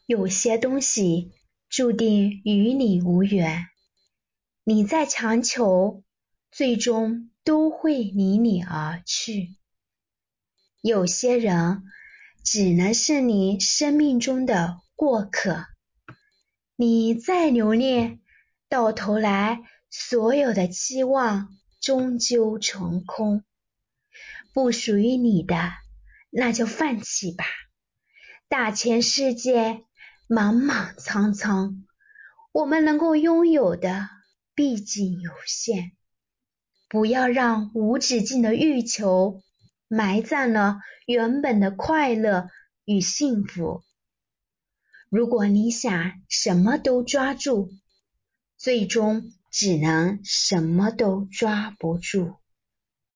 有些东西注定与你无缘，你再强求，最终都会离你而去。有些人只能是你生命中的过客，你再留恋，到头来所有的期望终究成空。不属于你的，那就放弃吧。大千世界茫茫苍苍，我们能够拥有的毕竟有限。不要让无止境的欲求埋葬了原本的快乐与幸福。如果你想什么都抓住，最终只能什么都抓不住。